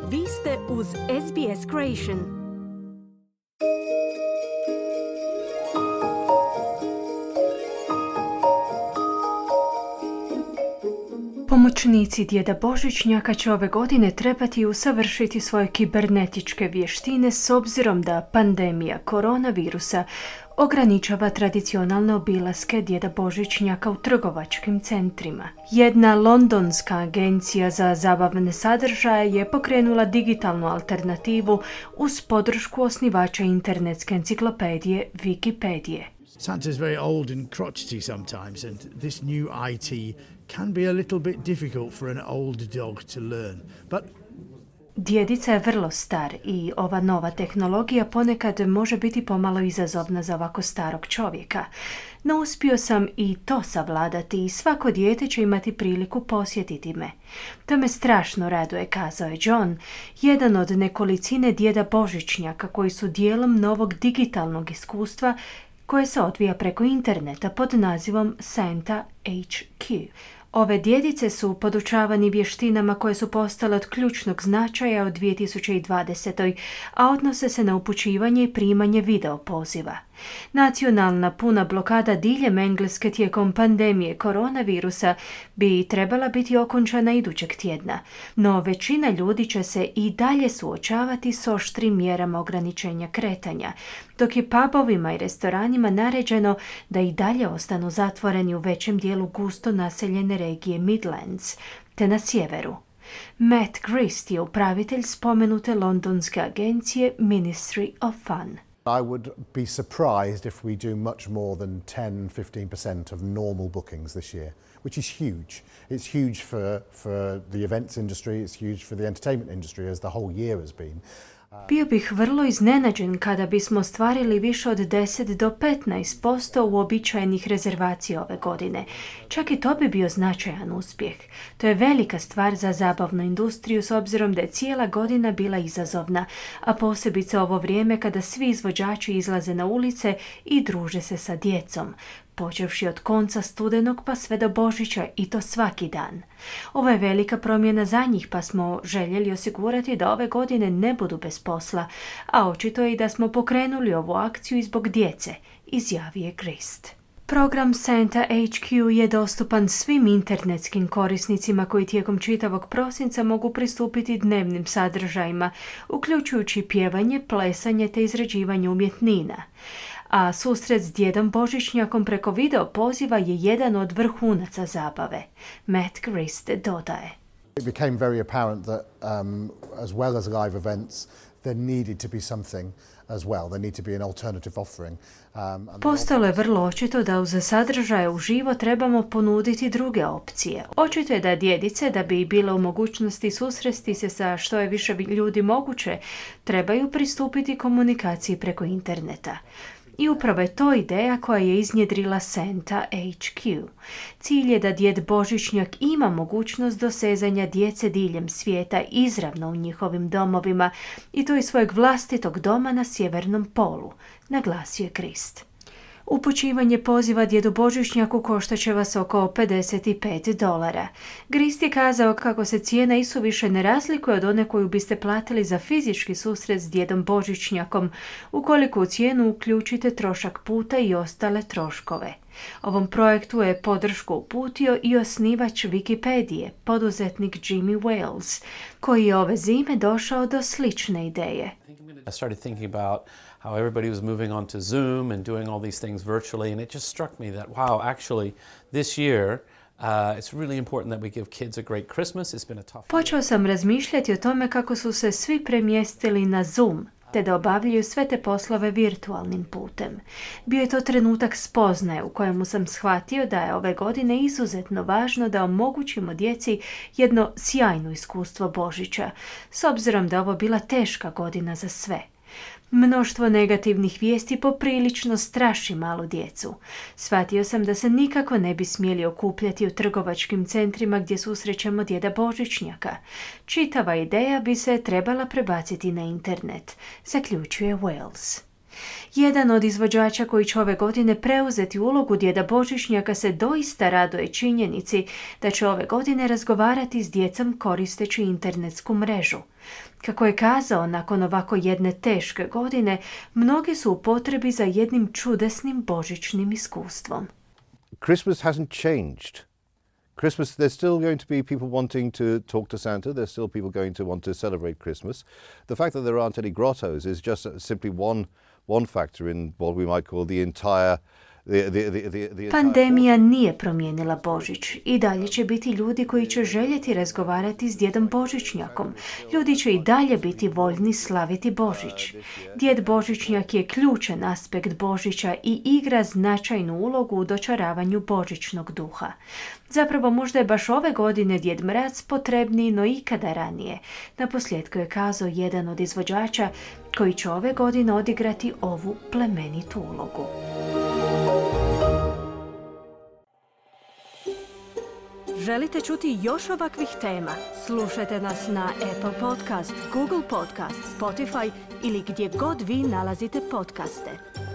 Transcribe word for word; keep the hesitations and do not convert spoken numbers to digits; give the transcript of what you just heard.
Vi ste uz S B S Creation. Pomoćnici djeda Božićnjaka će ove godine trebati usavršiti svoje kibernetičke vještine s obzirom da pandemija koronavirusa ograničava tradicionalne obilaske djeda Božićnjaka u trgovačkim centrima. Jedna londonska agencija za zabavne sadržaje je pokrenula digitalnu alternativu uz podršku osnivača internetske enciklopedije Wikipedije. Santa's very old and crotchety sometimes, and this new I T can be a little bit difficult for an old dog to learn. But Djedica je vrlo star i ova nova tehnologija ponekad može biti pomalo izazovna za ovako starog čovjeka. No uspio sam i to savladati i svako dijete će imati priliku posjetiti me. To me strašno raduje, kazao je John, jedan od nekolicine djeda Božićnjaka koji su dijelom novog digitalnog iskustva koje se odvija preko interneta pod nazivom Santa H Q. Ove djedice su podučavani vještinama koje su postale od ključnog značaja u dvije tisuće dvadesete. a odnose se na upućivanje i primanje video poziva. Nacionalna puna blokada diljem Engleske tijekom pandemije koronavirusa bi trebala biti okončana idućeg tjedna, no većina ljudi će se i dalje suočavati s oštrim mjerama ograničenja kretanja, dok je pubovima i restoranima naređeno da i dalje ostanu zatvoreni u većem dijelu gusto naseljene regije Midlands, te na sjeveru. Matt Grist je upravitelj spomenute londonske agencije Ministry of Fun. I would be surprised if we do much more than ten to fifteen percent of normal bookings this year, which is huge. It's huge for, for the events industry, it's huge for the entertainment industry as the whole year has been. Bio bih vrlo iznenađen kada bismo ostvarili više od deset do petnaest posto uobičajenih rezervacija ove godine. Čak i to bi bio značajan uspjeh. To je velika stvar za zabavnu industriju s obzirom da je cijela godina bila izazovna, a posebice ovo vrijeme kada svi izvođači izlaze na ulice i druže se sa djecom, počevši od konca studenog pa sve do Božića i to svaki dan. Ovo je velika promjena za njih pa smo željeli osigurati da ove godine ne budu bez posla, a očito je i da smo pokrenuli ovu akciju i zbog djece, izjavio je Grist. Program Santa H Q je dostupan svim internetskim korisnicima koji tijekom čitavog prosinca mogu pristupiti dnevnim sadržajima, uključujući pjevanje, plesanje te izrađivanje umjetnina. A susret s djedom Božićnjakom preko video poziva je jedan od vrhunaca zabave. Matt Grist dodaje. It became very apparent that um, as well as live events, there needed to be something as well. There need to be an alternative offering. Um, Postalo je vrlo očito da uz sadržaje uživo trebamo ponuditi druge opcije. Očito je da djedice, da bi bile u mogućnosti susresti se sa što je više ljudi moguće, trebaju pristupiti komunikaciji preko interneta. I upravo je to ideja koja je iznjedrila Santa H Q. Cilj je da djed Božićnjak ima mogućnost dosezanja djece diljem svijeta izravno u njihovim domovima i to iz svojeg vlastitog doma na sjevernom polu, naglasio je Grist. Upućivanje poziva djedu Božićnjaku koštat će vas oko pedeset pet dolara. Grist je kazao kako se cijena isuviše ne razlikuje od one koju biste platili za fizički susret s djedom Božićnjakom, ukoliko u cijenu uključite trošak puta i ostale troškove. Ovom projektu je podršku uputio i osnivač Wikipedije, poduzetnik Jimmy Wales, koji je ove zime došao do slične ideje. I started thinking about how everybody was moving on to Zoom and doing all these things virtually, and it just struck me that, wow, actually, this year, uh, it's really important that we give kids a great Christmas. It's been a tough year. Počeo sam razmišljati o tome kako su se svi premjestili na Zoom, te da obavljaju sve te poslove virtualnim putem. Bio je to trenutak spoznaje u kojemu sam shvatio da je ove godine izuzetno važno da omogućimo djeci jedno sjajno iskustvo Božića, s obzirom da je ovo bila teška godina za sve. Mnoštvo negativnih vijesti poprilično straši malu djecu. Shvatio sam da se nikako ne bi smjeli okupljati u trgovačkim centrima gdje susrećemo djeda Božićnjaka. Čitava ideja bi se trebala prebaciti na internet, zaključuje Wales. Jedan od izvođača koji će ove godine preuzeti ulogu djeda Božićnjaka se doista raduje činjenici da će ove godine razgovarati s djecom koristeći internetsku mrežu. Kako je kazao, nakon ovako jedne teške godine, mnogi su u potrebi za jednim čudesnim božićnim iskustvom. Christmas hasn't changed. Christmas, there's still going to be people wanting to talk to Santa. There's still people going to want to celebrate Christmas. The fact that there aren't any grottos is just simply one one factor in what we might call the entire The, the, the, the, the Pandemija nije promijenila Božić. I dalje će biti ljudi koji će željeti razgovarati s djedom Božićnjakom. Ljudi će i dalje biti voljni slaviti Božić. Djed Božićnjak je ključan aspekt Božića i igra značajnu ulogu u dočaravanju božićnog duha. Zapravo možda je baš ove godine Djed Mraz potrebniji no ikada ranije. Naposljetku je kazao jedan od izvođača koji će ove godine odigrati ovu plemenitu ulogu. Želite čuti još ovakvih tema? Slušajte nas na Apple Podcast, Google Podcast, Spotify ili gdje god vi nalazite podcaste.